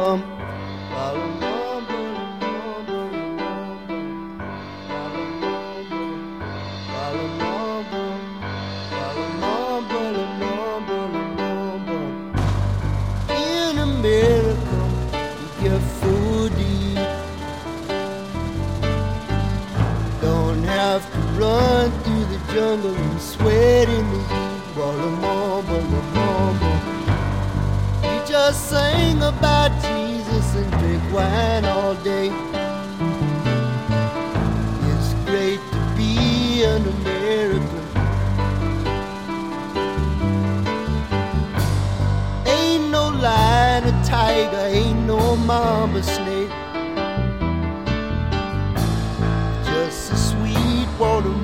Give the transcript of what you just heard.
In America, you get food to eat. Don't have to run through the jungle and sweat in the heat. You just sing about Jesus and drink wine all day. It's great to be an American. Ain't no lion or tiger, ain't no mama snake. Just a sweet water